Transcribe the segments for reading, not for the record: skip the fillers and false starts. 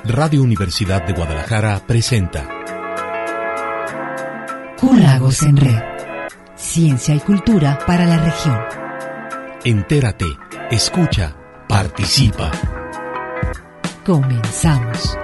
Radio Universidad de Guadalajara presenta Q-Lagos en Red. Ciencia y cultura para la región. Entérate, escucha, participa. Comenzamos.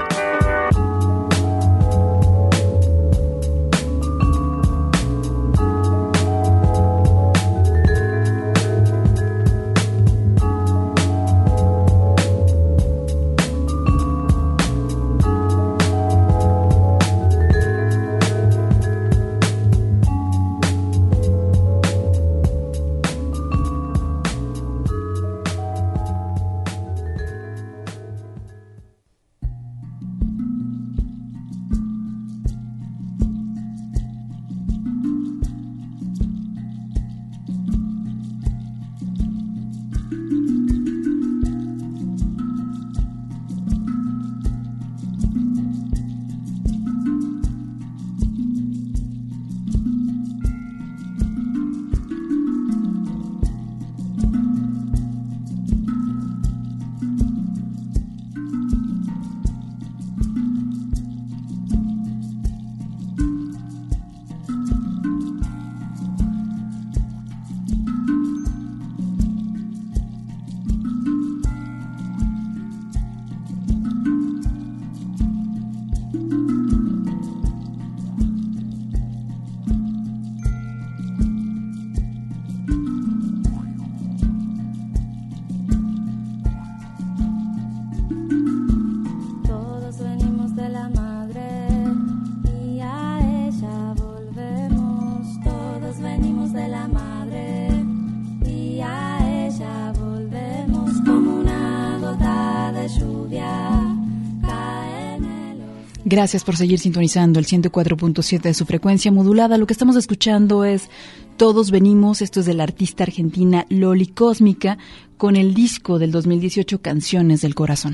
Gracias por seguir sintonizando el 104.7 de su frecuencia modulada. Lo que estamos escuchando es Todos Venimos, esto es de la artista argentina Loli Cósmica, con el disco del 2018 Canciones del Corazón.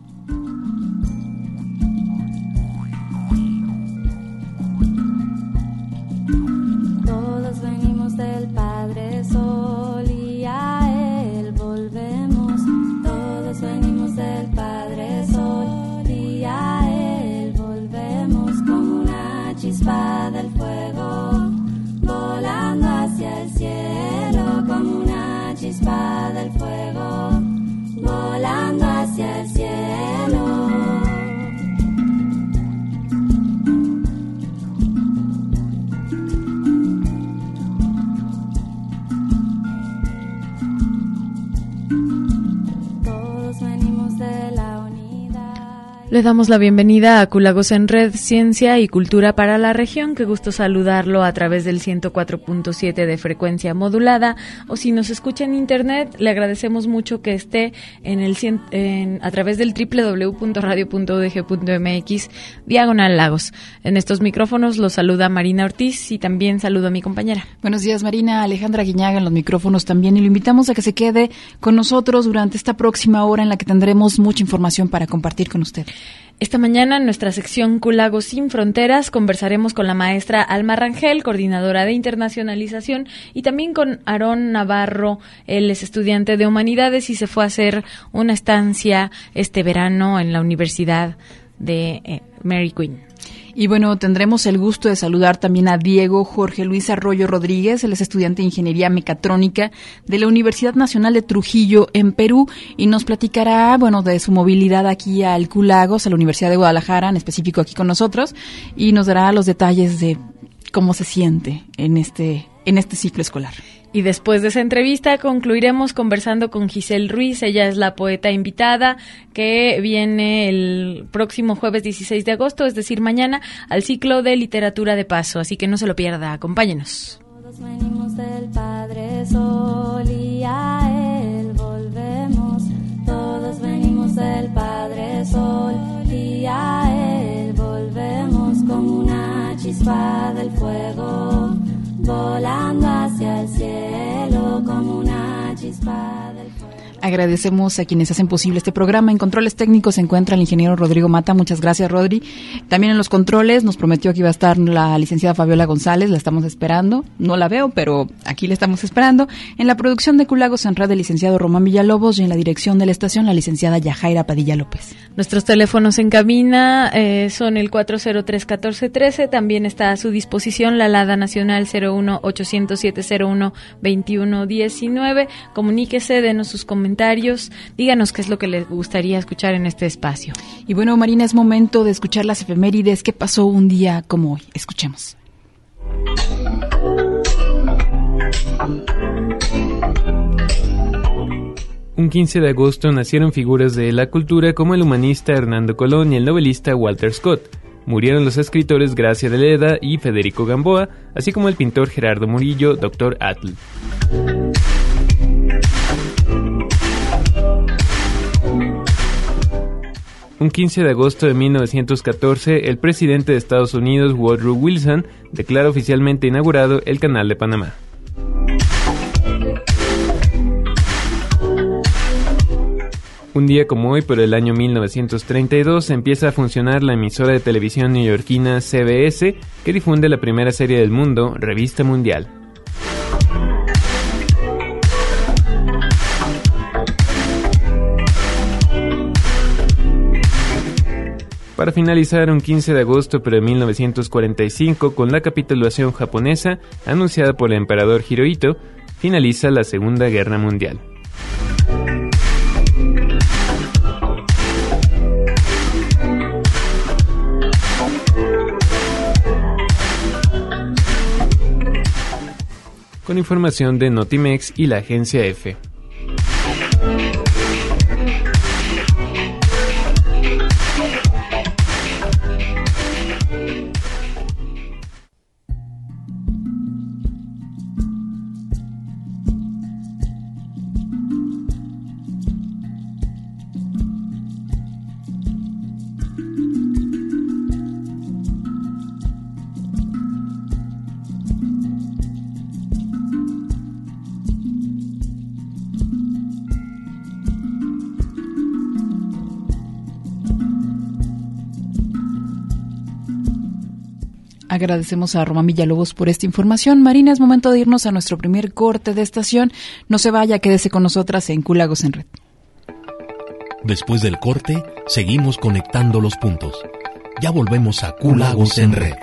Todos venimos del Padre Sol y a Él volvemos. Todos venimos del Padre Sol y a Él volvemos como una chispa del fuego, volando hacia el cielo, como una chispa del fuego, volando hacia el cielo. Le damos la bienvenida a Q-Lagos en Red, Ciencia y Cultura para la región. Qué gusto saludarlo a través del 104.7 de frecuencia modulada, o si nos escucha en internet, le agradecemos mucho que esté a través del www.radio.udg.mx/Lagos. En estos micrófonos los saluda Marina Ortiz y también saludo a mi compañera. Buenos días, Marina. Alejandra Guiñaga en los micrófonos también, y lo invitamos a que se quede con nosotros durante esta próxima hora en la que tendremos mucha información para compartir con usted. Esta mañana en nuestra sección Q-Lagos sin Fronteras conversaremos con la maestra Alma Rangel, coordinadora de internacionalización, y también con Aarón Navarro. Él es estudiante de Humanidades y se fue a hacer una estancia este verano en la Universidad de Mary Queen. Y bueno, tendremos el gusto de saludar también a Diego Jorge Luis Arroyo Rodríguez. Él es estudiante de Ingeniería Mecatrónica de la Universidad Nacional de Trujillo en Perú, y nos platicará, de su movilidad aquí al Q-Lagos, a la Universidad de Guadalajara, en específico aquí con nosotros, y nos dará los detalles de cómo se siente en este ciclo escolar. Y después de esa entrevista concluiremos conversando con Giselle Ruiz. Ella es la poeta invitada que viene el próximo jueves 16 de agosto, es decir, mañana, al ciclo de literatura de paso. Así que no se lo pierda, acompáñenos. Todos venimos del Padre Sol y a Él volvemos. Todos venimos del Padre Sol y a Él volvemos como una chispa del fuego, volando hacia el cielo como una chispa del fuego. Agradecemos a quienes hacen posible este programa. En controles técnicos se encuentra el ingeniero Rodrigo Mata. Muchas gracias, Rodri. También en los controles nos prometió que iba a estar la licenciada Fabiola González. La estamos esperando. No la veo, pero aquí la estamos esperando. En la producción de Q-Lagos en Red, el licenciado Román Villalobos, y en la dirección de la estación, la licenciada Yajaira Padilla López. Nuestros teléfonos en cabina son el 403-1413. También está a su disposición la alada nacional 01807012119. Comuníquese, denos sus comentarios, díganos qué es lo que les gustaría escuchar en este espacio. Y bueno, Marina, es momento de escuchar las efemérides. ¿Qué pasó un día como hoy? Escuchemos. Un 15 de agosto nacieron figuras de la cultura como el humanista Hernando Colón y el novelista Walter Scott. Murieron los escritores Gracia de Leda y Federico Gamboa, así como el pintor Gerardo Murillo, Dr. Atl. Un 15 de agosto de 1914, el presidente de Estados Unidos, Woodrow Wilson, declara oficialmente inaugurado el Canal de Panamá. Un día como hoy, por el año 1932, empieza a funcionar la emisora de televisión neoyorquina CBS, que difunde la primera serie del mundo, Revista Mundial. Para finalizar, un 15 de agosto pero de 1945, con la capitulación japonesa anunciada por el emperador Hirohito, finaliza la Segunda Guerra Mundial. Con información de Notimex y la agencia EFE. Agradecemos a Román Villalobos por esta información. Marina, es momento de irnos a nuestro primer corte de estación. No se vaya, quédese con nosotras en Cúlagos en Red. Después del corte, seguimos conectando los puntos. Ya volvemos a Cúlagos en Red.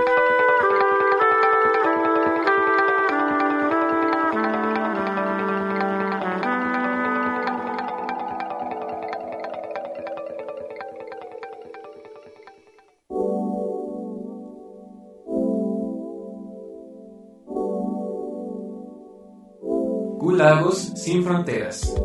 Cúlagos sin fronteras.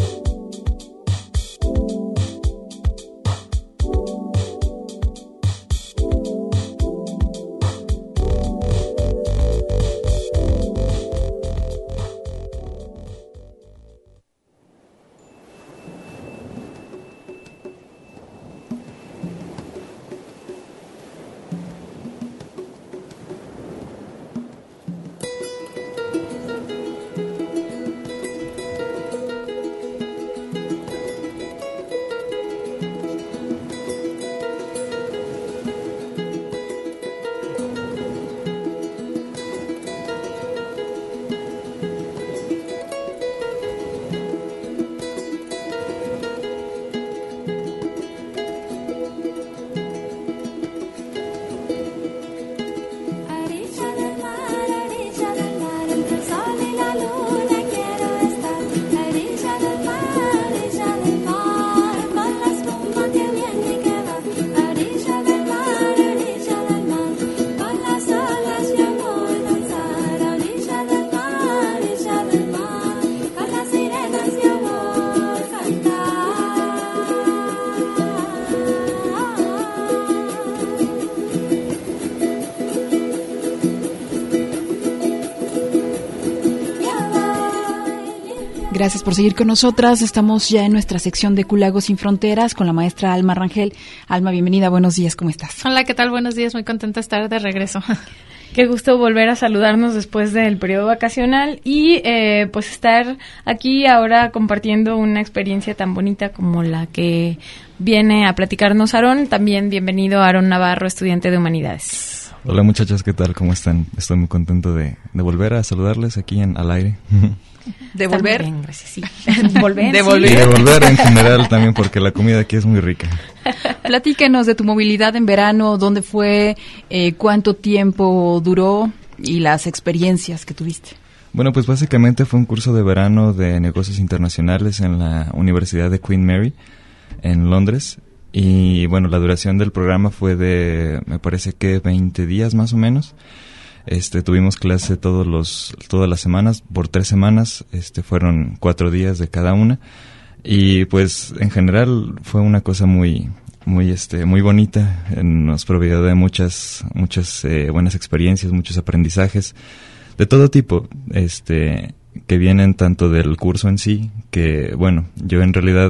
Gracias por seguir con nosotras. Estamos ya en nuestra sección de Cúlagos sin Fronteras con la maestra Alma Rangel. Alma, bienvenida. Buenos días. ¿Cómo estás? Hola, ¿qué tal? Buenos días. Muy contenta de estar de regreso. Qué gusto volver a saludarnos después del periodo vacacional y pues estar aquí ahora compartiendo una experiencia tan bonita como la que viene a platicarnos Aarón. También bienvenido Aarón Navarro, estudiante de Humanidades. Hola muchachas, ¿qué tal? ¿Cómo están? Estoy muy contento de volver a saludarles aquí al aire. ¿Devolver? Bien, gracias, sí. Volver. Devolver. Y devolver en general también, porque la comida aquí es muy rica. Platícanos de tu movilidad en verano, dónde fue, cuánto tiempo duró y las experiencias que tuviste. Bueno, pues básicamente fue un curso de verano de negocios internacionales en la Universidad de Queen Mary en Londres. Y bueno, la duración del programa fue de, me parece que 20 días más o menos. Tuvimos clase todas las semanas, por 3 semanas, fueron 4 días de cada una. Y pues en general fue una cosa muy bonita. Nos proveyó de muchas buenas experiencias, muchos aprendizajes de todo tipo, que vienen tanto del curso en sí, que bueno, yo en realidad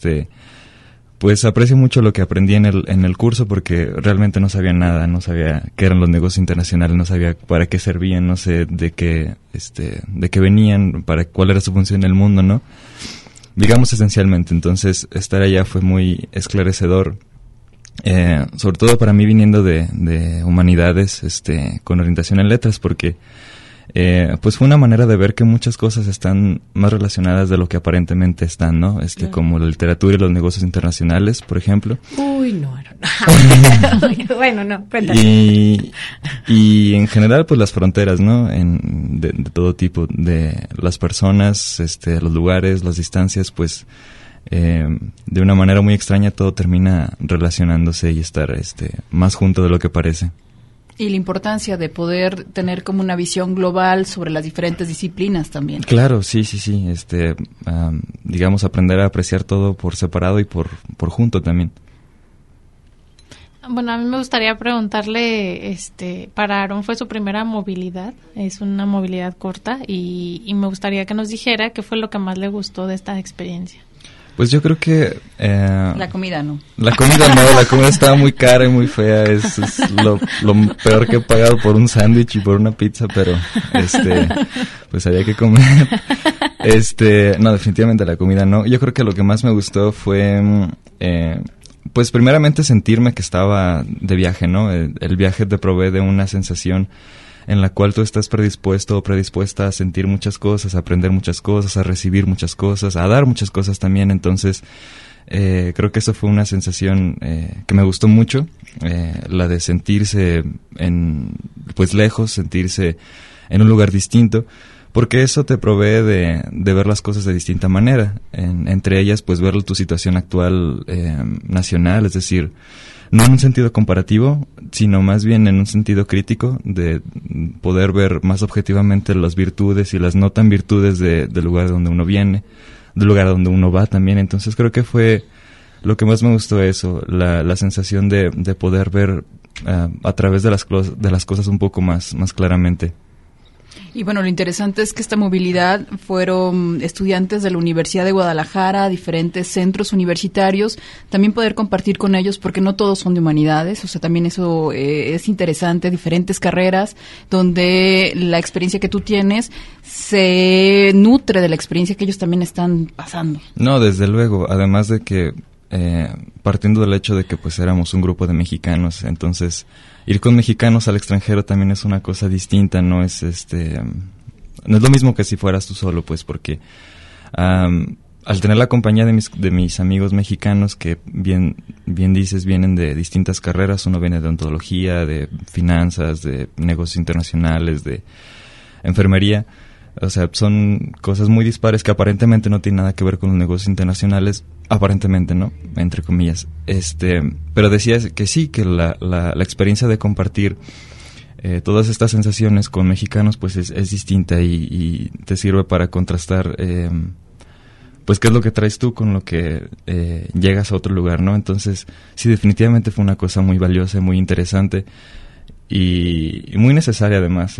pues aprecio mucho lo que aprendí en el curso, porque realmente no sabía nada, no sabía qué eran los negocios internacionales, no sabía para qué servían, no sé de qué venían, cuál era su función en el mundo, ¿no? Digamos esencialmente. Entonces estar allá fue muy esclarecedor, sobre todo para mí viniendo de humanidades, con orientación en letras, porque pues fue una manera de ver que muchas cosas están más relacionadas de lo que aparentemente están, ¿no? Claro. Como la literatura y los negocios internacionales, por ejemplo. Uy, no. Bueno, no, cuéntame. Y en general, pues las fronteras, ¿no? De todo tipo, de las personas, los lugares, las distancias, pues de una manera muy extraña todo termina relacionándose y estar más junto de lo que parece. Y la importancia de poder tener como una visión global sobre las diferentes disciplinas también. Claro, sí. Digamos, aprender a apreciar todo por separado y por junto también. Bueno, a mí me gustaría preguntarle, para Aarón fue su primera movilidad, es una movilidad corta, y me gustaría que nos dijera qué fue lo que más le gustó de esta experiencia. Pues yo creo que... la comida no. La comida estaba muy cara y muy fea, es lo peor que he pagado por un sándwich y por una pizza, pero pues había que comer. No, definitivamente la comida no. Yo creo que lo que más me gustó fue, pues primeramente sentirme que estaba de viaje, ¿no? El viaje te provee de una sensación en la cual tú estás predispuesto o predispuesta a sentir muchas cosas, a aprender muchas cosas, a recibir muchas cosas, a dar muchas cosas también. Entonces, creo que eso fue una sensación que me gustó mucho, la de sentirse pues lejos, sentirse en un lugar distinto, porque eso te provee de ver las cosas de distinta manera. Entre ellas, pues ver tu situación actual nacional, es decir, no en un sentido comparativo, sino más bien en un sentido crítico, de poder ver más objetivamente las virtudes y las no tan virtudes del lugar donde uno viene, del lugar donde uno va también. Entonces creo que fue lo que más me gustó, eso, la sensación de poder ver a través de las cosas un poco más claramente. Y bueno, lo interesante es que esta movilidad fueron estudiantes de la Universidad de Guadalajara, diferentes centros universitarios, también poder compartir con ellos, porque no todos son de humanidades, o sea, también eso es interesante, diferentes carreras, donde la experiencia que tú tienes se nutre de la experiencia que ellos también están pasando. No, desde luego, además de que partiendo del hecho de que pues éramos un grupo de mexicanos, entonces ir con mexicanos al extranjero también es una cosa distinta, no es no es lo mismo que si fueras tú solo, pues, porque al tener la compañía de mis amigos mexicanos, que bien dices, vienen de distintas carreras, uno viene de odontología, de finanzas, de negocios internacionales, de enfermería. O sea, son cosas muy dispares que aparentemente no tienen nada que ver con los negocios internacionales, aparentemente, ¿no? Entre comillas. Pero decías que sí, que la experiencia de compartir todas estas sensaciones con mexicanos, pues es distinta y te sirve para contrastar, pues qué es lo que traes tú con lo que llegas a otro lugar, ¿no? Entonces, sí, definitivamente fue una cosa muy valiosa, muy interesante y muy necesaria además,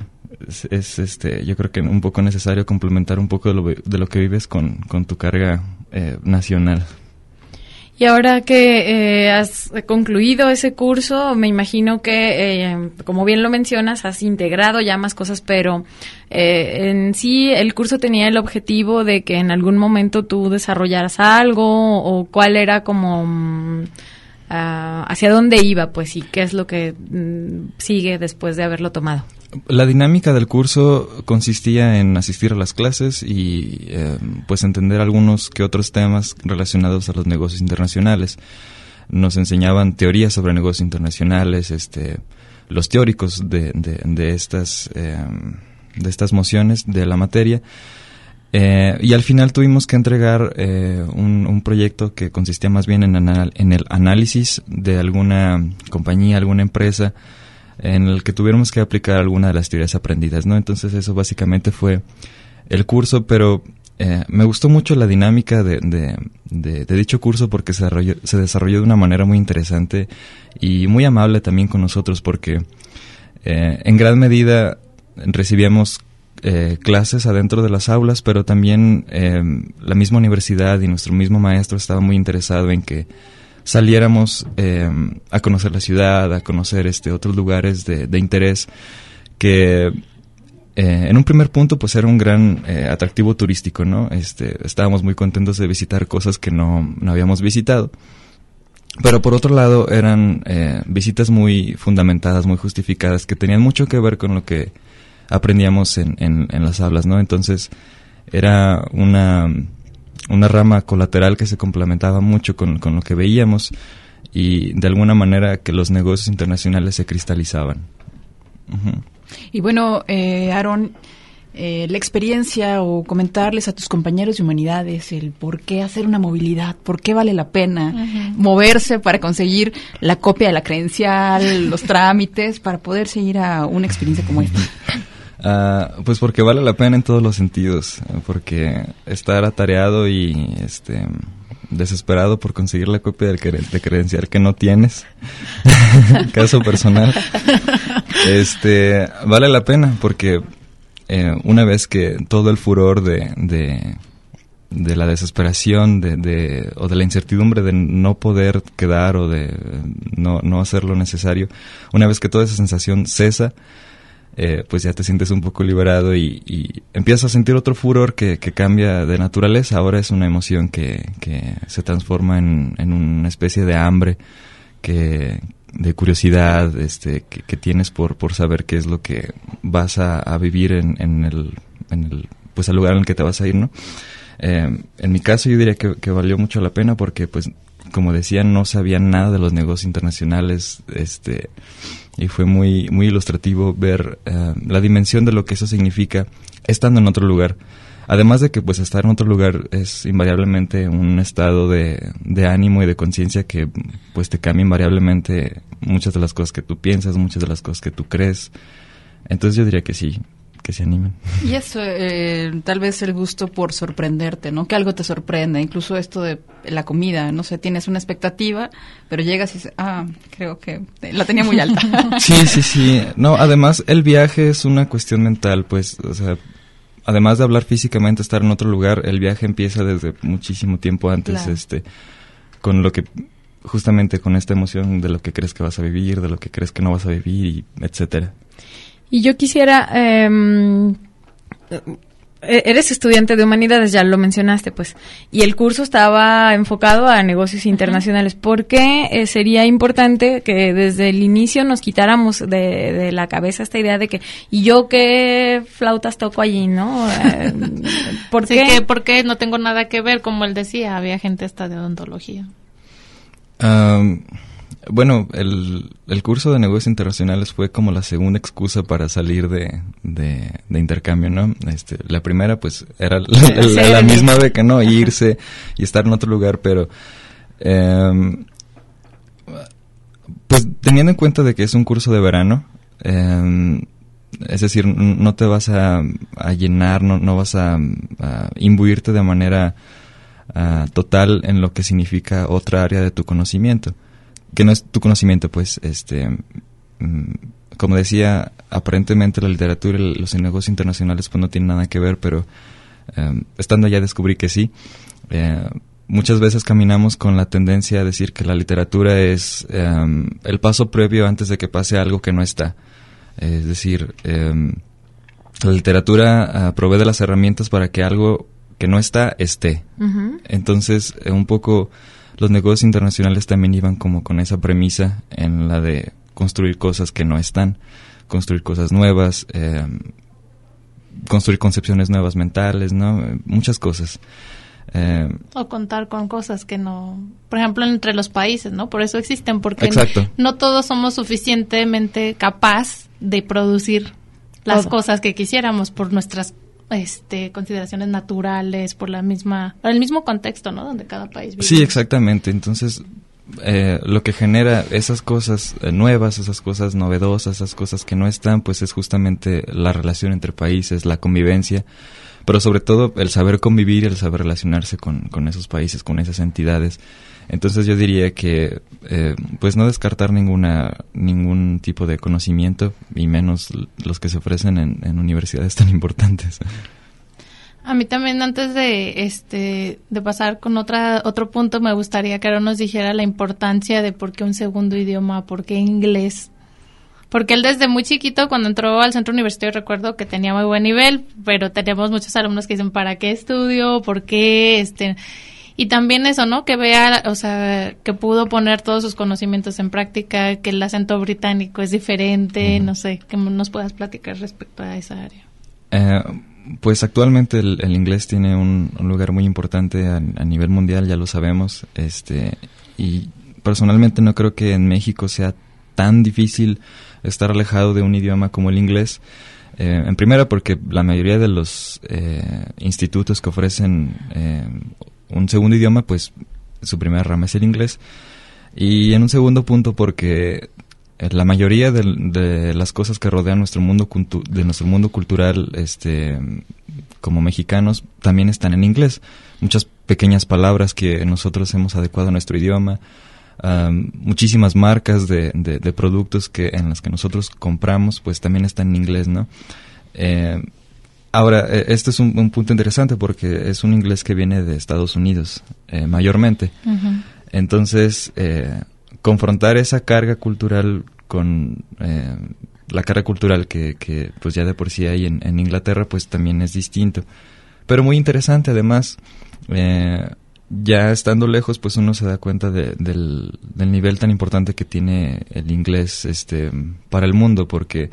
yo creo que un poco necesario complementar un poco de lo que vives con tu carga nacional. Y ahora que has concluido ese curso, me imagino que, como bien lo mencionas, has integrado ya más cosas, pero en sí el curso tenía el objetivo de que en algún momento tú desarrollaras algo, o cuál era como hacia dónde iba, pues, y qué es lo que sigue después de haberlo tomado. La dinámica del curso consistía en asistir a las clases y pues entender algunos que otros temas relacionados a los negocios internacionales. Nos enseñaban teorías sobre negocios internacionales, los teóricos de estas mociones de la materia, y al final tuvimos que entregar un proyecto que consistía más bien en el análisis de alguna compañía, alguna empresa, en el que tuviéramos que aplicar alguna de las teorías aprendidas, ¿no? Entonces eso básicamente fue el curso, pero me gustó mucho la dinámica de dicho curso porque se desarrolló de una manera muy interesante y muy amable también con nosotros, porque en gran medida recibíamos clases adentro de las aulas, pero también la misma universidad y nuestro mismo maestro estaba muy interesado en que saliéramos a conocer la ciudad, a conocer otros lugares de interés que en un primer punto pues era un gran atractivo turístico, ¿no? Estábamos muy contentos de visitar cosas que no habíamos visitado, pero por otro lado eran visitas muy fundamentadas, muy justificadas, que tenían mucho que ver con lo que aprendíamos en las aulas, ¿no? Entonces era una rama colateral que se complementaba mucho con lo que veíamos, y de alguna manera que los negocios internacionales se cristalizaban. Uh-huh. Y bueno, Aarón, la experiencia o comentarles a tus compañeros de humanidades el por qué hacer una movilidad, por qué vale la pena moverse para conseguir la copia de la credencial, los trámites, para poder seguir a una experiencia como esta. Pues porque vale la pena en todos los sentidos, porque estar atareado y desesperado por conseguir la copia de credencial que no tienes, caso personal, vale la pena, porque una vez que todo el furor de la desesperación o de la incertidumbre de no poder quedar o de no hacer lo necesario, una vez que toda esa sensación cesa, pues ya te sientes un poco liberado y empiezas a sentir otro furor que cambia de naturaleza. Ahora es una emoción que se transforma en una especie de hambre, de curiosidad, que tienes por saber qué es lo que vas a vivir en el pues al lugar en el que te vas a ir, ¿no? En mi caso yo diría que valió mucho la pena porque, pues, como decía, no sabía nada de los negocios internacionales, y fue muy muy ilustrativo ver la dimensión de lo que eso significa estando en otro lugar. Además de que, pues, estar en otro lugar es invariablemente un estado de ánimo y de conciencia que, pues, te cambia invariablemente muchas de las cosas que tú piensas, muchas de las cosas que tú crees. Entonces yo diría que sí, que se animen. Y eso, tal vez el gusto por sorprenderte, ¿no? Que algo te sorprenda, incluso esto de la comida, no sé, tienes una expectativa, pero llegas y dices, creo que la tenía muy alta. Sí. No, además el viaje es una cuestión mental, pues, o sea, además de hablar físicamente, estar en otro lugar, el viaje empieza desde muchísimo tiempo antes, claro. Con lo que, justamente con esta emoción de lo que crees que vas a vivir, de lo que crees que no vas a vivir, y etcétera. Y yo quisiera, eres estudiante de humanidades, ya lo mencionaste, pues, y el curso estaba enfocado a negocios internacionales. ¿Por qué sería importante que desde el inicio nos quitáramos de la cabeza esta idea de que, ¿y yo qué flautas toco allí, no? ¿Por qué? Porque no tengo nada que ver, como él decía, había gente hasta de odontología. Bueno, el curso de negocios internacionales fue como la segunda excusa para salir de intercambio, ¿no? La primera, pues, era la misma beca, ¿no? Irse y estar en otro lugar, pero pues teniendo en cuenta de que es un curso de verano, es decir, no te vas a llenar, no vas a imbuirte de manera total en lo que significa otra área de tu conocimiento, que no es tu conocimiento, pues, como decía, aparentemente la literatura y los negocios internacionales pues no tienen nada que ver, pero estando allá descubrí que sí. Muchas veces caminamos con la tendencia a decir que la literatura es el paso previo antes de que pase algo que no está. Es decir, la literatura provee de las herramientas para que algo que no está, esté. Uh-huh. Entonces, un poco los negocios internacionales también iban como con esa premisa en la de construir cosas que no están, construir cosas nuevas, construir concepciones nuevas mentales, ¿no? Muchas cosas. O contar con cosas que no, por ejemplo, entre los países, ¿no? Por eso existen, porque exacto. No todos somos suficientemente capaz de producir las cosas que quisiéramos por nuestras consideraciones naturales, por el mismo contexto, ¿no? Donde cada país vive. Sí, exactamente. Entonces, lo que genera esas cosas nuevas, esas cosas novedosas, esas cosas que no están, pues es justamente la relación entre países, la convivencia, pero sobre todo el saber convivir, el saber relacionarse con esos países, con esas entidades. Entonces yo diría que pues no descartar ningún tipo de conocimiento, y menos los que se ofrecen en universidades tan importantes. A mí también, antes de pasar con otro punto, me gustaría que Aaron nos dijera la importancia de por qué un segundo idioma, por qué inglés. Porque él desde muy chiquito, cuando entró al centro universitario, recuerdo que tenía muy buen nivel, pero teníamos muchos alumnos que dicen, ¿para qué estudio? ¿Por qué? Y también eso, ¿no? Que vea, o sea, que pudo poner todos sus conocimientos en práctica, que el acento británico es diferente, no sé, que nos puedas platicar respecto a esa área. Pues actualmente el inglés tiene un lugar muy importante a nivel mundial, ya lo sabemos, y personalmente no creo que en México sea tan difícil estar alejado de un idioma como el inglés. En primera, porque la mayoría de los institutos que ofrecen un segundo idioma, pues su primera rama es el inglés. Y en un segundo punto, porque la mayoría de las cosas que rodean nuestro mundo cultural, como mexicanos, también están en inglés. Muchas pequeñas palabras que nosotros hemos adecuado a nuestro idioma, muchísimas marcas de productos en las que nosotros compramos, pues también están en inglés, ¿no? Ahora, este es un punto interesante porque es un inglés que viene de Estados Unidos, mayormente. Uh-huh. Entonces, confrontar esa carga cultural con la carga cultural que pues ya de por sí hay en Inglaterra, pues también es distinto. Pero muy interesante, además, ya estando lejos, pues uno se da cuenta del nivel tan importante que tiene el inglés para el mundo, porque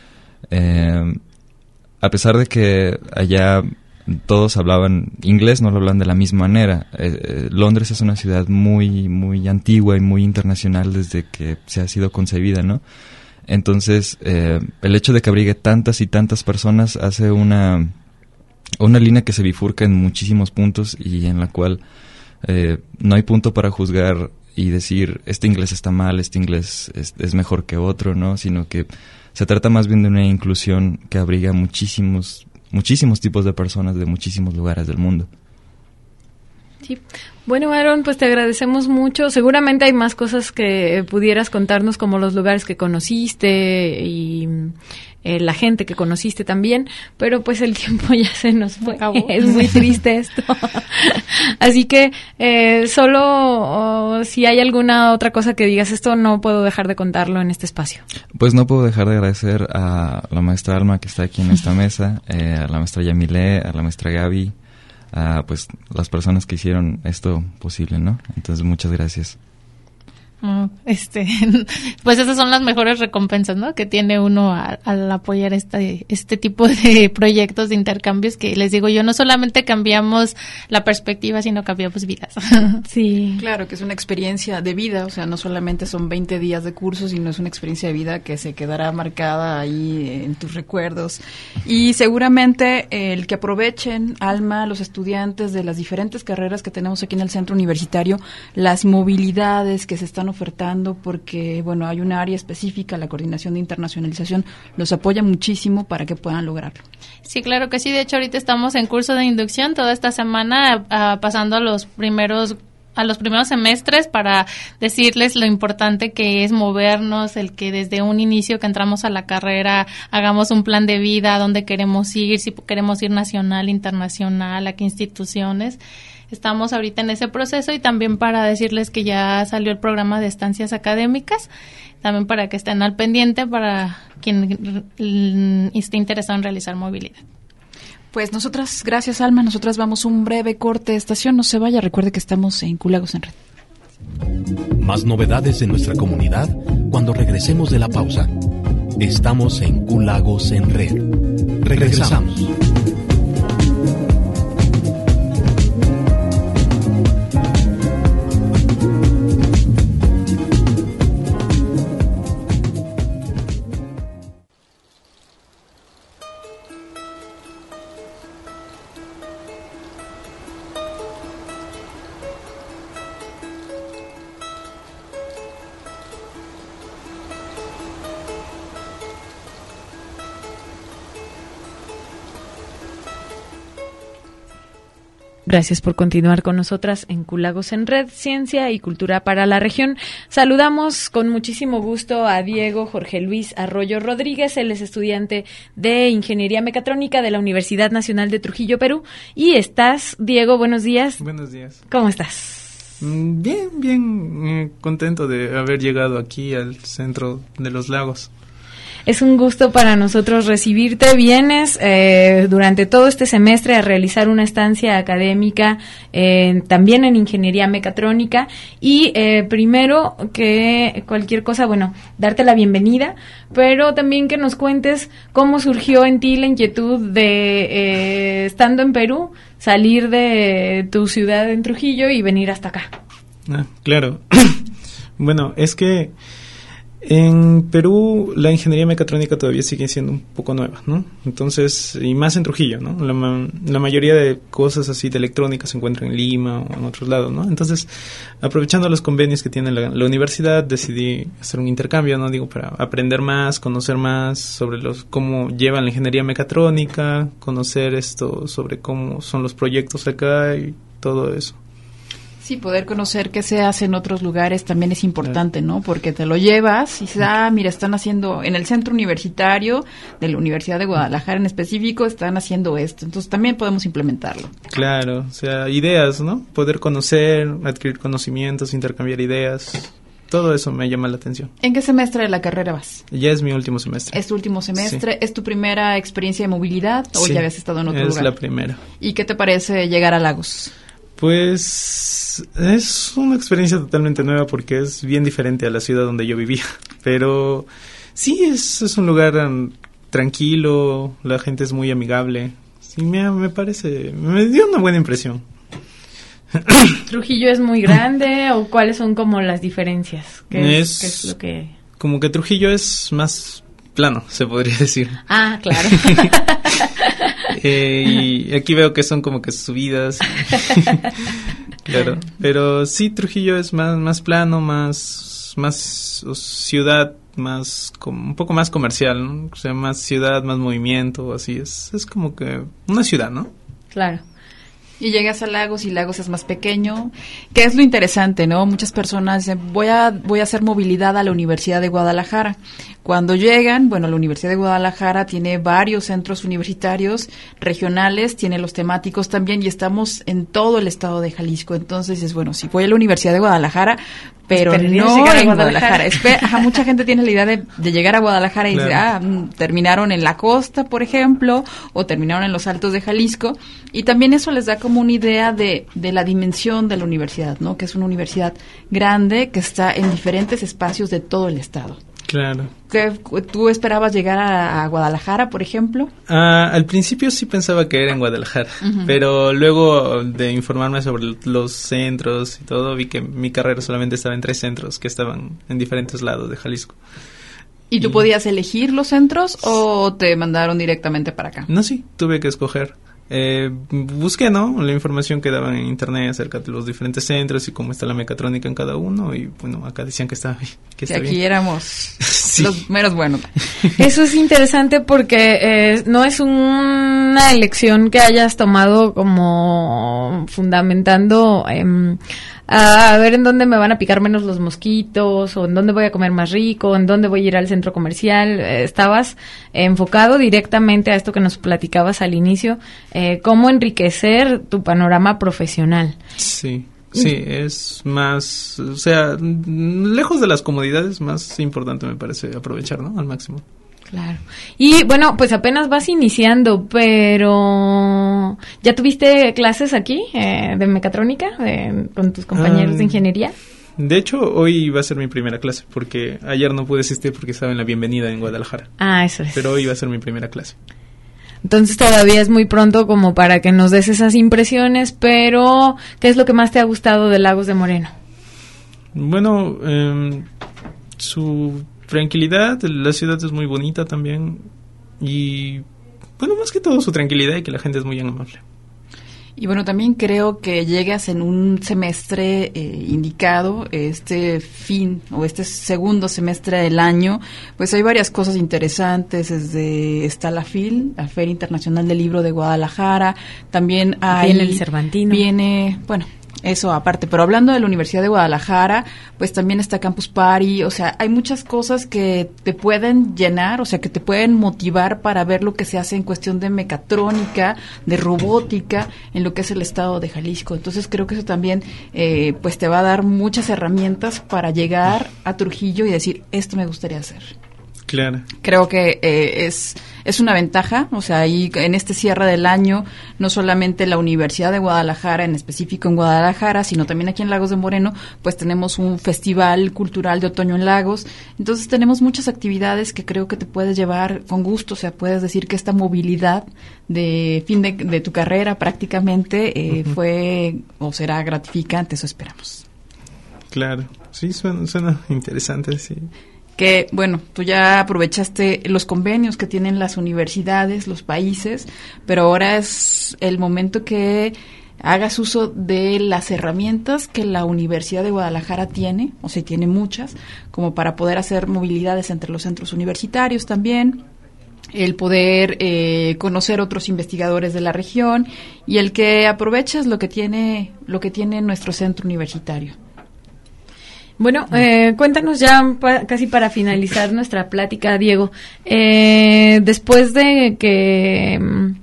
a pesar de que allá todos hablaban inglés, no lo hablan de la misma manera. Londres es una ciudad muy, muy antigua y muy internacional desde que se ha sido concebida, ¿no? Entonces, el hecho de que abrigue tantas y tantas personas hace una línea que se bifurca en muchísimos puntos y en la cual no hay punto para juzgar y decir, este inglés está mal, este inglés es mejor que otro, ¿no? Sino que se trata más bien de una inclusión que abriga muchísimos tipos de personas de muchísimos lugares del mundo. Sí. Bueno, Aaron, pues te agradecemos mucho. Seguramente hay más cosas que pudieras contarnos, como los lugares que conociste y la gente que conociste también, pero pues el tiempo ya se nos fue. Es muy triste esto. Así que solo si hay alguna otra cosa que digas, esto no puedo dejar de contarlo en este espacio. Pues no puedo dejar de agradecer a la maestra Alma, que está aquí en esta mesa, a la maestra Yamile, a la maestra Gaby, a pues las personas que hicieron esto posible, ¿no? Entonces, muchas gracias. Pues esas son las mejores recompensas, ¿no? Que tiene uno al apoyar este tipo de proyectos de intercambios, que les digo yo, no solamente cambiamos la perspectiva, sino cambiamos vidas. Sí. Claro, que es una experiencia de vida, o sea, no solamente son 20 días de curso, sino es una experiencia de vida que se quedará marcada ahí en tus recuerdos. Y seguramente el que aprovechen, Alma, los estudiantes de las diferentes carreras que tenemos aquí en el centro universitario, las movilidades que se están ofertando, porque bueno, hay un área específica, la coordinación de internacionalización los apoya muchísimo para que puedan lograrlo. Sí, claro que sí. De hecho, ahorita estamos en curso de inducción toda esta semana, pasando a los primeros semestres, para decirles lo importante que es movernos, el que desde un inicio que entramos a la carrera hagamos un plan de vida, a dónde queremos ir, si queremos ir nacional, internacional, a qué instituciones. Estamos ahorita en ese proceso, y también para decirles que ya salió el programa de estancias académicas, también para que estén al pendiente para quien esté interesado en realizar movilidad. Pues nosotras, gracias Alma, nosotras vamos un breve corte de estación, no se vaya, recuerde que estamos en Cúlagos en Red. Más novedades de nuestra comunidad cuando regresemos de la pausa. Estamos en Q-Lagos en Red. Regresamos. Gracias por continuar con nosotras en Q-Lagos en Red, Ciencia y Cultura para la Región. Saludamos con muchísimo gusto a Diego Jorge Luis Arroyo Rodríguez. Él es estudiante de Ingeniería Mecatrónica de la Universidad Nacional de Trujillo, Perú. Y estás, Diego, buenos días. Buenos días. ¿Cómo estás? Bien, contento de haber llegado aquí al centro de los lagos. Es un gusto para nosotros recibirte. Vienes durante todo este semestre a realizar una estancia académica también en Ingeniería Mecatrónica y primero que cualquier cosa, bueno, darte la bienvenida, pero también que nos cuentes cómo surgió en ti la inquietud de, estando en Perú, salir de tu ciudad en Trujillo y venir hasta acá. Claro. Bueno, es que en Perú la ingeniería mecatrónica todavía sigue siendo un poco nueva, ¿no? Entonces, y más en Trujillo, ¿no? La mayoría de cosas así de electrónica se encuentran en Lima o en otros lados, ¿no? Entonces, aprovechando los convenios que tiene la universidad, decidí hacer un intercambio, ¿no? Digo, para aprender más, conocer más sobre cómo llevan la ingeniería mecatrónica, conocer sobre cómo son los proyectos acá y todo eso. Sí, poder conocer qué se hace en otros lugares también es importante, ¿no? Porque te lo llevas y dices, mira, están haciendo en el centro universitario de la Universidad de Guadalajara en específico, están haciendo esto. Entonces también podemos implementarlo. Claro, o sea, ideas, ¿no? Poder conocer, adquirir conocimientos, intercambiar ideas. Todo eso me llama la atención. ¿En qué semestre de la carrera vas? Ya es mi último semestre. ¿Es tu último semestre? Sí. ¿Es tu primera experiencia de movilidad o sí, ya habías estado en otro lugar? Es la primera. ¿Y qué te parece llegar a Lagos? Pues es una experiencia totalmente nueva porque es bien diferente a la ciudad donde yo vivía. Pero sí, es un lugar tranquilo, la gente es muy amigable. Sí, me dio una buena impresión. ¿Trujillo es muy grande o cuáles son como las diferencias? ¿Qué es lo que...? Como que Trujillo es más plano, se podría decir. Ah, claro. Y aquí veo que son como que subidas. Claro, pero sí, Trujillo es más plano, más ciudad, un poco más comercial, ¿no? O sea, más ciudad, más movimiento, así es como que una ciudad, ¿no? Claro. Y llegas a Lagos y Lagos es más pequeño, que es lo interesante, ¿no? Muchas personas dicen, voy a hacer movilidad a la Universidad de Guadalajara. Cuando llegan, bueno, la Universidad de Guadalajara tiene varios centros universitarios regionales, tiene los temáticos también y estamos en todo el estado de Jalisco. Entonces es bueno, sí, voy a la Universidad de Guadalajara, pero no en Guadalajara. Mucha gente tiene la idea de llegar a Guadalajara y claro, dice, terminaron en la costa, por ejemplo, o terminaron en los Altos de Jalisco. Y también eso les da como una idea de la dimensión de la universidad, ¿no? Que es una universidad grande que está en diferentes espacios de todo el estado. Claro. ¿Tú esperabas llegar a Guadalajara, por ejemplo? Al principio sí pensaba que era en Guadalajara, pero luego de informarme sobre los centros y todo, vi que mi carrera solamente estaba en 3 centros que estaban en diferentes lados de Jalisco. ¿Y tú podías elegir los centros o te mandaron directamente para acá? No, sí, tuve que escoger. Busqué, ¿no?, la información que daban en internet acerca de los diferentes centros y cómo está la mecatrónica en cada uno y bueno, acá decían que está bien. Que está aquí bien. Éramos sí, los meros buenos. Eso es interesante porque no es una elección que hayas tomado como fundamentando a ver en dónde me van a picar menos los mosquitos, o en dónde voy a comer más rico, en dónde voy a ir al centro comercial. Estabas enfocado directamente a esto que nos platicabas al inicio, cómo enriquecer tu panorama profesional. Sí. Sí, es más, o sea, lejos de las comodidades, más importante me parece aprovechar, ¿no?, al máximo. Claro. Y bueno, pues apenas vas iniciando, pero ¿ya tuviste clases aquí de mecatrónica con tus compañeros de ingeniería? De hecho, hoy va a ser mi primera clase, porque ayer no pude asistir porque estaba en la bienvenida en Guadalajara. Ah, eso es. Pero hoy va a ser mi primera clase. Entonces todavía es muy pronto como para que nos des esas impresiones, pero ¿qué es lo que más te ha gustado de Lagos de Moreno? Bueno, su tranquilidad, la ciudad es muy bonita también, y bueno, más que todo su tranquilidad y que la gente es muy amable. Y bueno, también creo que llegas en un semestre indicado, este fin o este segundo semestre del año, pues hay varias cosas interesantes, está la FIL, la Feria Internacional del Libro de Guadalajara, también hay... Viene el Cervantino. Bueno, eso aparte, pero hablando de la Universidad de Guadalajara, pues también está Campus Party, o sea, hay muchas cosas que te pueden llenar, o sea, que te pueden motivar para ver lo que se hace en cuestión de mecatrónica, de robótica, en lo que es el estado de Jalisco. Entonces creo que eso también, pues te va a dar muchas herramientas para llegar a Trujillo y decir, esto me gustaría hacer. Claro. Creo que es una ventaja, o sea, ahí en este cierre del año, no solamente la Universidad de Guadalajara, en específico en Guadalajara, sino también aquí en Lagos de Moreno, pues tenemos un festival cultural de otoño en Lagos. Entonces tenemos muchas actividades que creo que te puedes llevar con gusto, o sea, puedes decir que esta movilidad de fin de tu carrera prácticamente fue o será gratificante, eso esperamos. Claro, sí, suena interesante, sí. Que, bueno, tú ya aprovechaste los convenios que tienen las universidades, los países, pero ahora es el momento que hagas uso de las herramientas que la Universidad de Guadalajara tiene, o sea, tiene muchas, como para poder hacer movilidades entre los centros universitarios también, el poder conocer otros investigadores de la región y el que aproveches lo que tiene nuestro centro universitario. Bueno, cuéntanos ya casi para finalizar nuestra plática, Diego. Después de que...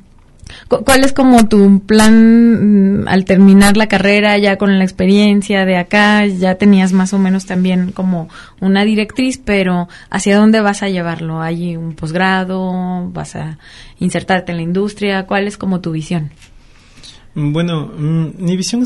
¿Cuál es como tu plan al terminar la carrera ya con la experiencia de acá? Ya tenías más o menos también como una directriz, pero ¿hacia dónde vas a llevarlo? ¿Hay un posgrado? ¿Vas a insertarte en la industria? ¿Cuál es como tu visión? Bueno, mi visión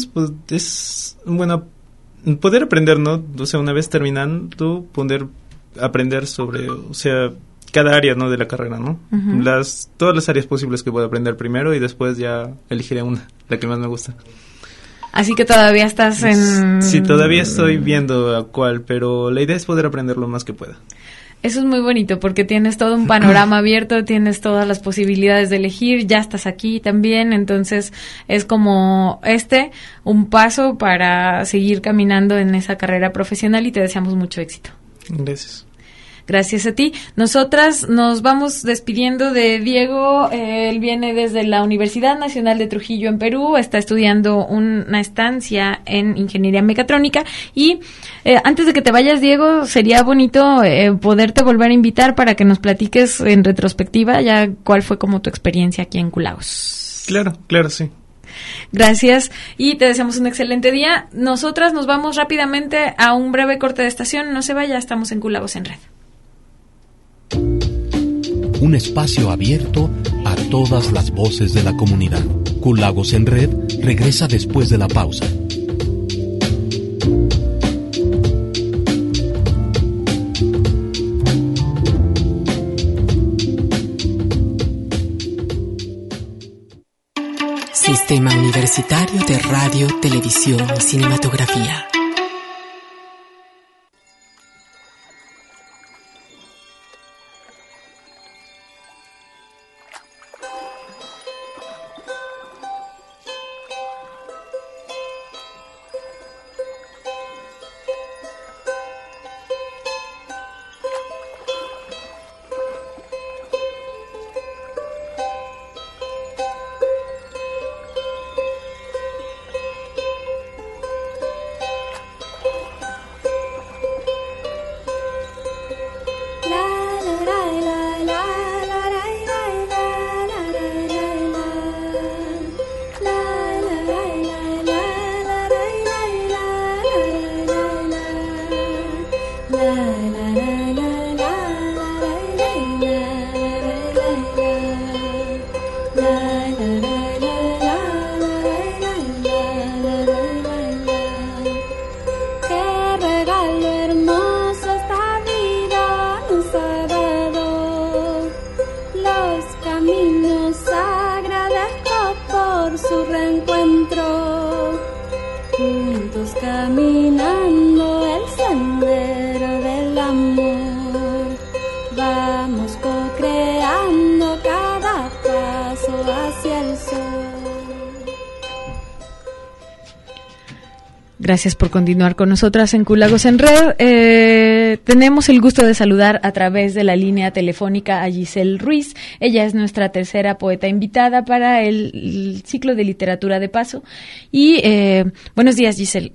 es bueno, poder aprender, ¿no? O sea, una vez terminando, poder aprender sobre, o sea, cada área, ¿no? De la carrera, ¿no? Uh-huh. Todas las áreas posibles que pueda aprender primero y después ya elegiré una, la que más me gusta. Así que todavía estás en... Sí, todavía estoy viendo a cuál, pero la idea es poder aprender lo más que pueda. Eso es muy bonito porque tienes todo un panorama abierto, tienes todas las posibilidades de elegir, ya estás aquí también, entonces es como un paso para seguir caminando en esa carrera profesional y te deseamos mucho éxito. Gracias. Gracias a ti. Nosotras nos vamos despidiendo de Diego. Él viene desde la Universidad Nacional de Trujillo en Perú. Está estudiando una estancia en Ingeniería Mecatrónica. Y antes de que te vayas, Diego, sería bonito poderte volver a invitar para que nos platiques en retrospectiva ya cuál fue como tu experiencia aquí en Culagos. Claro, sí. Gracias y te deseamos un excelente día. Nosotras nos vamos rápidamente a un breve corte de estación. No se vaya, estamos en Culagos en Red. Un espacio abierto a todas las voces de la comunidad. Culagos en Red regresa después de la pausa. Sistema Universitario de Radio, Televisión y Cinematografía. amor. Vamos co-creando cada paso hacia el sol. Gracias por continuar con nosotras en Culagos en Red. Tenemos el gusto de saludar a través de la línea telefónica a Giselle Ruiz. Ella es nuestra tercera poeta invitada para el ciclo de literatura de paso. Y buenos días, Giselle.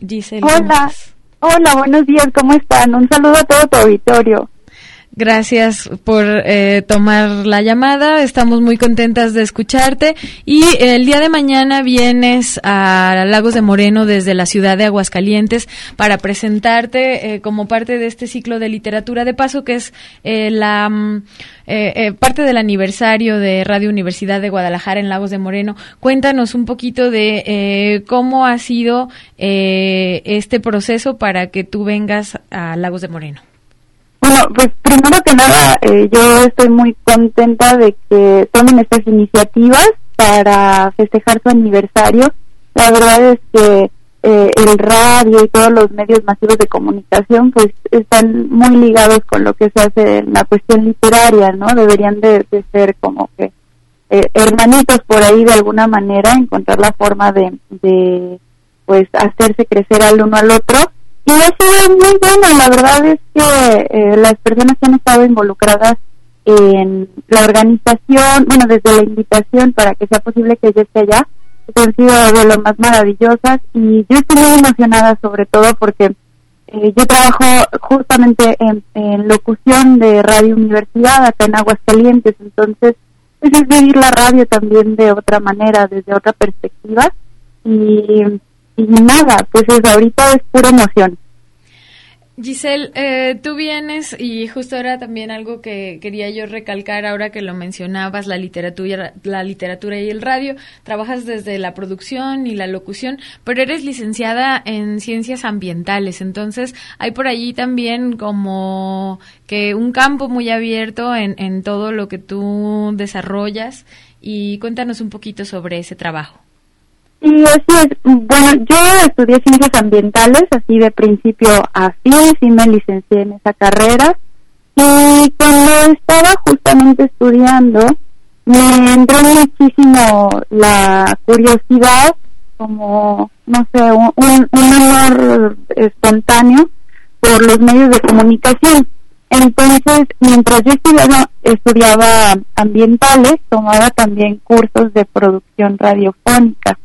Hola, buenos días, ¿cómo están? Un saludo a todo tu auditorio. Gracias por tomar la llamada, estamos muy contentas de escucharte y el día de mañana vienes a Lagos de Moreno desde la ciudad de Aguascalientes para presentarte como parte de este ciclo de literatura de paso que es la parte del aniversario de Radio Universidad de Guadalajara en Lagos de Moreno. Cuéntanos un poquito de cómo ha sido este proceso para que tú vengas a Lagos de Moreno. Bueno, pues primero que nada, yo estoy muy contenta de que tomen estas iniciativas para festejar su aniversario. La verdad es que el radio y todos los medios masivos de comunicación pues están muy ligados con lo que se hace en la cuestión literaria, ¿no? Deberían de ser como que hermanitos por ahí de alguna manera, encontrar la forma de pues hacerse crecer al uno al otro. Y ha sido muy bueno, la verdad es que las personas que han estado involucradas en la organización, bueno, desde la invitación para que sea posible que yo esté allá, pues han sido de lo más maravillosas y yo estoy muy emocionada sobre todo porque yo trabajo justamente en locución de Radio Universidad acá en Aguascalientes, entonces pues es vivir la radio también de otra manera, desde otra perspectiva y nada, pues ahorita es pura emoción. Giselle, tú vienes y justo era también algo que quería yo recalcar ahora que lo mencionabas, la literatura y el radio. Trabajas desde la producción y la locución, pero eres licenciada en ciencias ambientales, entonces hay por allí también como que un campo muy abierto en todo lo que tú desarrollas y cuéntanos un poquito sobre ese trabajo. Sí, así es. Bueno, yo estudié ciencias ambientales, así de principio a fin, sí me licencié en esa carrera. Y cuando estaba justamente estudiando, me entró muchísimo la curiosidad, como, no sé, un amor espontáneo por los medios de comunicación. Entonces, mientras yo estudiaba ambientales, tomaba también cursos de producción radiofónica.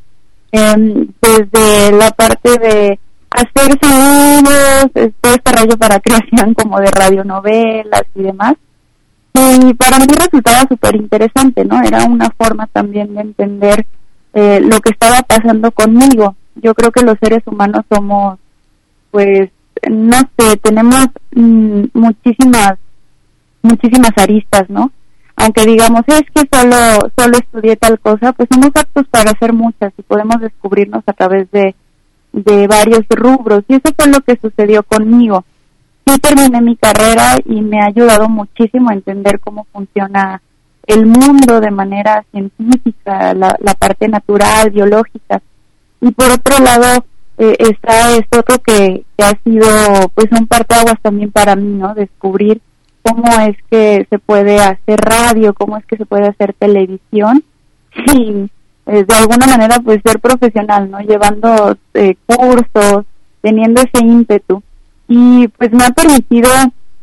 Desde la parte de hacer sonidos, todo este rollo para creación como de radionovelas y demás. Y para mí resultaba súper interesante, ¿no? Era una forma también de entender lo que estaba pasando conmigo. Yo creo que los seres humanos somos, pues, no sé, tenemos muchísimas aristas, ¿no? Aunque digamos, es que solo estudié tal cosa, pues somos aptos para hacer muchas y podemos descubrirnos a través de varios rubros. Y eso fue lo que sucedió conmigo. Sí terminé mi carrera y me ha ayudado muchísimo a entender cómo funciona el mundo de manera científica, la parte natural, biológica. Y por otro lado, está esto otro que ha sido pues un parteaguas también para mí, ¿no? Descubrir cómo es que se puede hacer radio, cómo es que se puede hacer televisión y de alguna manera pues ser profesional, ¿no? Llevando cursos, teniendo ese ímpetu y pues me ha permitido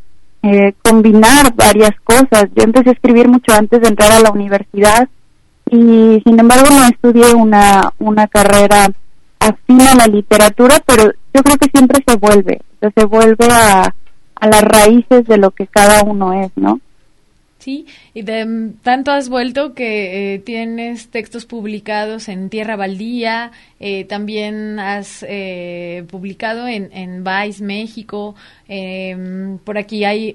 combinar varias cosas. Yo empecé a escribir mucho antes de entrar a la universidad y sin embargo no estudié una carrera afín a la literatura, pero yo creo que siempre se vuelve a las raíces de lo que cada uno es, ¿no? Sí, y de tanto has vuelto que tienes textos publicados en Tierra Baldía, también has publicado en Vice México, por aquí hay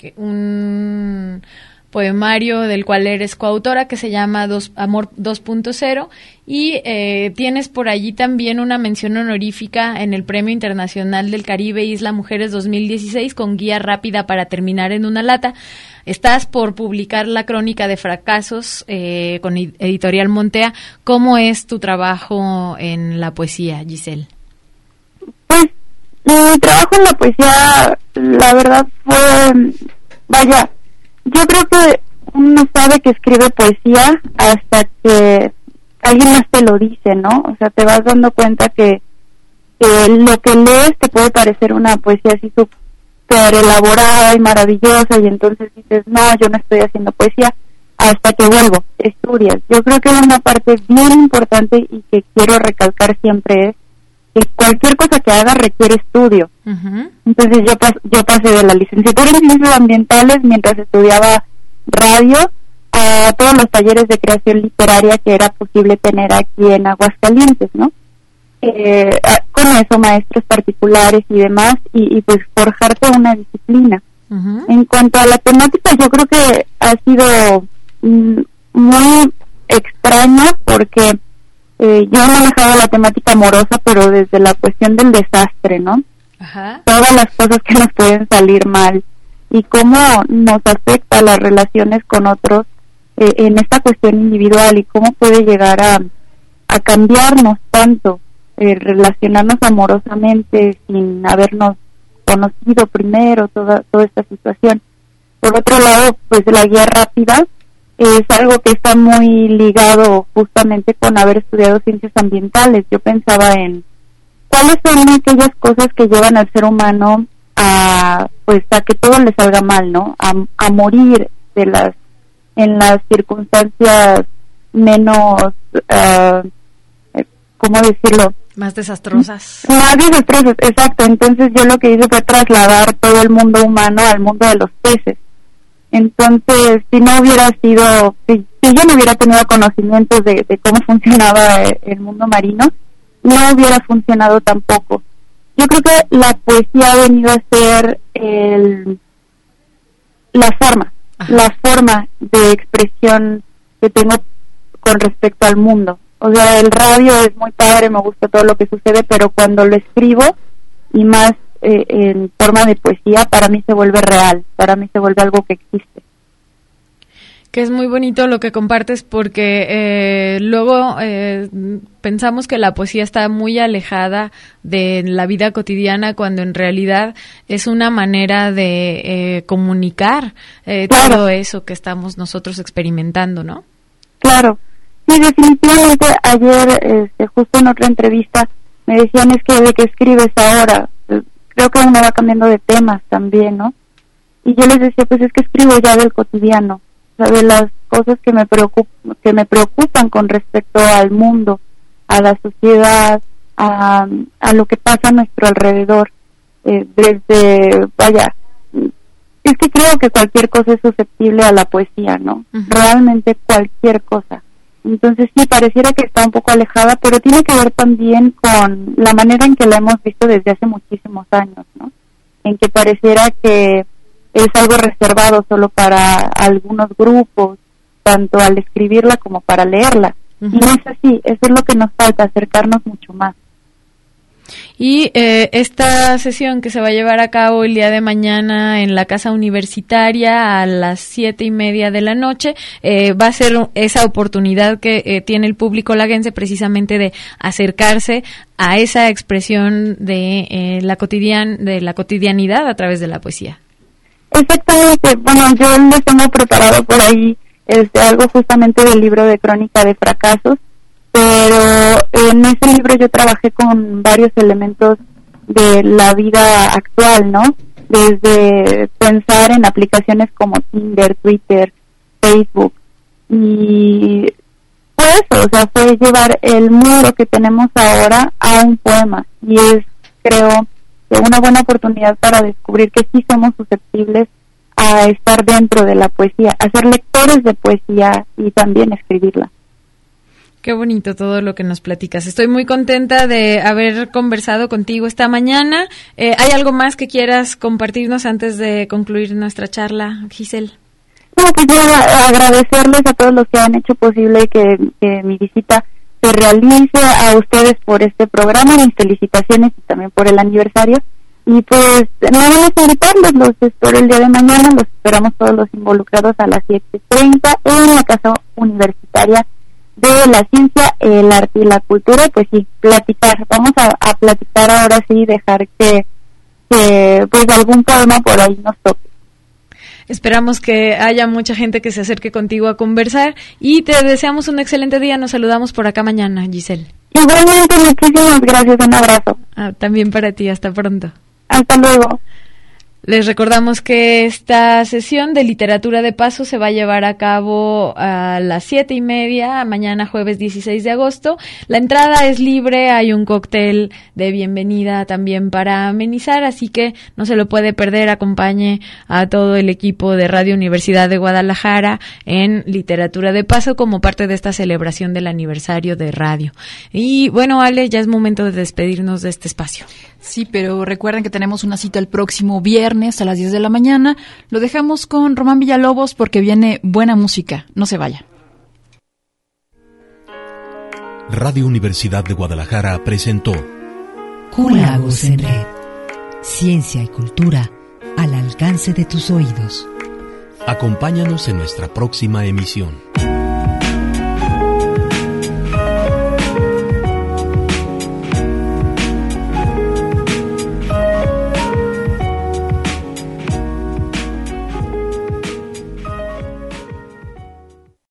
un poemario del cual eres coautora que se llama Amor 2.0 y tienes por allí también una mención honorífica en el Premio Internacional del Caribe Isla Mujeres 2016 con guía rápida para terminar en una lata. Estás por publicar la crónica de fracasos con Editorial Montea. ¿Cómo es tu trabajo en la poesía, Giselle? Pues Mi trabajo en la poesía, la verdad fue, vaya, yo creo que uno sabe que escribe poesía hasta que alguien más te lo dice, ¿no? O sea, te vas dando cuenta que lo que lees te puede parecer una poesía así súper elaborada y maravillosa, y entonces dices, no, yo no estoy haciendo poesía, hasta que vuelvo, estudias. Yo creo que una parte bien importante y que quiero recalcar siempre es que cualquier cosa que haga requiere estudio. Uh-huh. Entonces yo pasé de la licenciatura en Ciencias Ambientales mientras estudiaba radio a todos los talleres de creación literaria que era posible tener aquí en Aguascalientes, ¿no? Con eso, maestros particulares y demás, y pues forjarte una disciplina. Uh-huh. En cuanto a la temática, yo creo que ha sido muy extraña porque yo he manejado la temática amorosa, pero desde la cuestión del desastre, ¿no? Ajá. Todas las cosas que nos pueden salir mal y cómo nos afecta las relaciones con otros en esta cuestión individual y cómo puede llegar a cambiarnos tanto, relacionarnos amorosamente sin habernos conocido primero, toda esta situación. Por otro lado, pues la guía rápida es algo que está muy ligado justamente con haber estudiado ciencias ambientales. Yo pensaba en cuáles son aquellas cosas que llevan al ser humano a que todo le salga mal, ¿no? A morir en las circunstancias menos, ¿cómo decirlo? Más desastrosas. Más desastrosas, exacto. Entonces yo lo que hice fue trasladar todo el mundo humano al mundo de los peces. Entonces, si no hubiera sido, si yo no hubiera tenido conocimientos de cómo funcionaba el mundo marino, no hubiera funcionado tampoco. Yo creo que la poesía ha venido a ser la forma de expresión que tengo con respecto al mundo. O sea, el radio es muy padre, me gusta todo lo que sucede, pero cuando lo escribo, y más en forma de poesía, para mí se vuelve real, para mí se vuelve algo que existe. Que es muy bonito lo que compartes porque luego pensamos que la poesía está muy alejada de la vida cotidiana cuando en realidad es una manera de comunicar claro. Todo eso que estamos nosotros experimentando, ¿no? Claro, sí, definitivamente ayer justo en otra entrevista me decían es que de qué escribes ahora, creo que uno va cambiando de temas también, ¿no? Y yo les decía pues es que escribo ya del cotidiano, de las cosas que me preocupan con respecto al mundo, a la sociedad, a lo que pasa a nuestro alrededor. Es que creo que cualquier cosa es susceptible a la poesía, ¿no? Uh-huh. Realmente cualquier cosa. Entonces sí, pareciera que está un poco alejada, pero tiene que ver también con la manera en que la hemos visto desde hace muchísimos años, ¿no? En que pareciera que es algo reservado solo para algunos grupos, tanto al escribirla como para leerla. Uh-huh. Y no es así, eso es lo que nos falta, acercarnos mucho más. Y esta sesión que se va a llevar a cabo el día de mañana en la Casa Universitaria a las 7:30 de la noche, va a ser esa oportunidad que tiene el público laguense precisamente de acercarse a esa expresión de la cotidianidad a través de la poesía. Exactamente, bueno, yo les tengo preparado por ahí algo justamente del libro de Crónica de Fracasos, pero en ese libro yo trabajé con varios elementos de la vida actual, ¿no? Desde pensar en aplicaciones como Tinder, Twitter, Facebook, y fue eso, o sea, fue llevar el mundo que tenemos ahora a un poema, y es, creo, una buena oportunidad para descubrir que sí somos susceptibles a estar dentro de la poesía, a ser lectores de poesía y también escribirla. Qué bonito todo lo que nos platicas. Estoy muy contenta de haber conversado contigo esta mañana. ¿Hay algo más que quieras compartirnos antes de concluir nuestra charla, Giselle? No, pues yo agradecerles a todos los que han hecho posible que mi visita se realice, a ustedes por este programa, mis felicitaciones y también por el aniversario. Y pues nada más invitarlos, los espero el día de mañana, los esperamos todos los involucrados a las 7:30 en la Casa Universitaria de la Ciencia, el Arte y la Cultura. Pues sí, platicar, vamos a platicar ahora sí, dejar que que pues algún poema por ahí nos toque. Esperamos que haya mucha gente que se acerque contigo a conversar y te deseamos un excelente día. Nos saludamos por acá mañana, Giselle. Igualmente, muchísimas gracias. Un abrazo. También para ti. Hasta pronto. Hasta luego. Les recordamos que esta sesión de literatura de paso se va a llevar a cabo a las 7:30, mañana jueves 16 de agosto. La entrada es libre, hay un cóctel de bienvenida también para amenizar, así que no se lo puede perder. Acompañe a todo el equipo de Radio Universidad de Guadalajara en literatura de paso como parte de esta celebración del aniversario de radio. Y bueno, Ale, ya es momento de despedirnos de este espacio. Sí, pero recuerden que tenemos una cita el próximo viernes a las 10 de la mañana. Lo dejamos con Román Villalobos porque viene buena música. No se vaya. Radio Universidad de Guadalajara presentó Culagos en Red. Ciencia y cultura al alcance de tus oídos. Acompáñanos en nuestra próxima emisión.